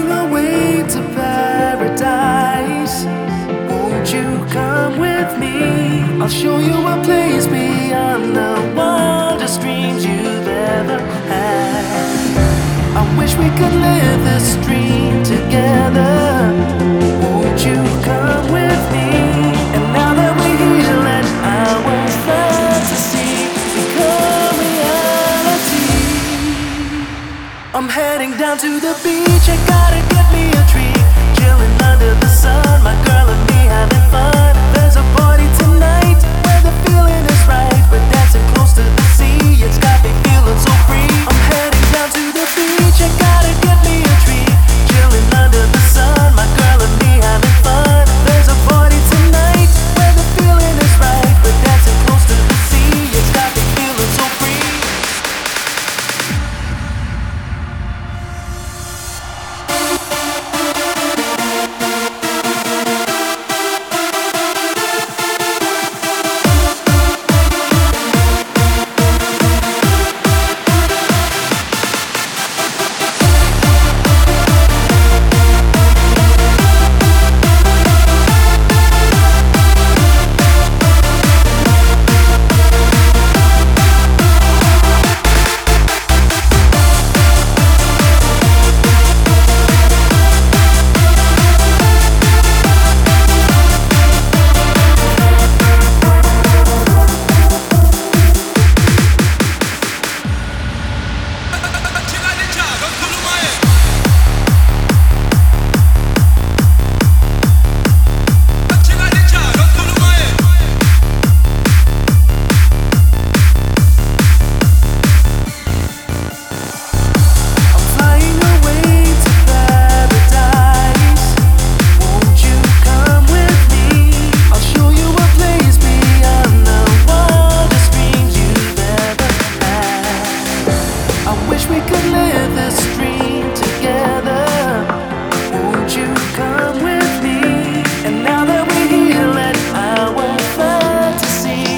flying away to paradise. Won't you come with me? I'll show you a place beyond the wildest dreams you've ever had. I wish we could live this dream together. Won't you come with me? And now that we're here, let our fantasy become reality. I'm heading down to the beach, I gotta get me a treat. Chilling under the sun, my girl and me having fun. There's a party tonight where the feeling is right. We're dancing close to the sea, it's got me feeling so free. I'm heading down to the beach, I gotta get me a treat. Chilling under the sun, my girl and me having fun. There's a party tonight where the feeling is right. We're dancing close to the sea, it's got me feeling so free.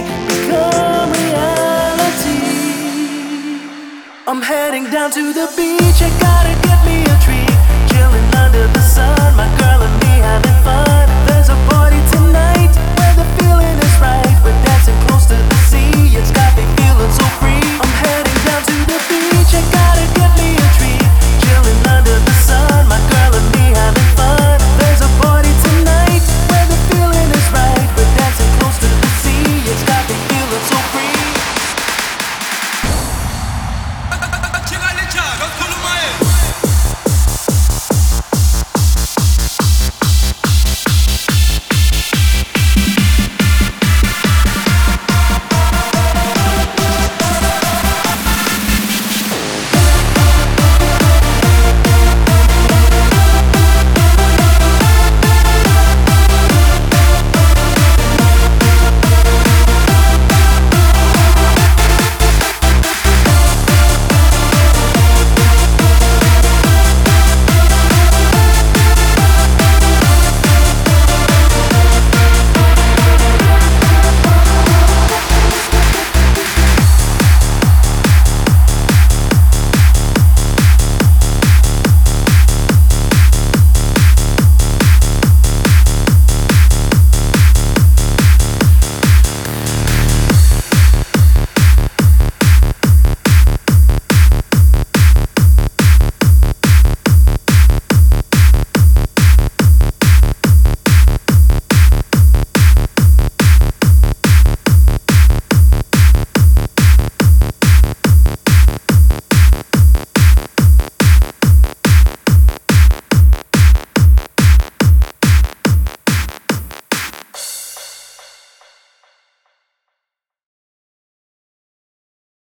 I'm heading down to the beach.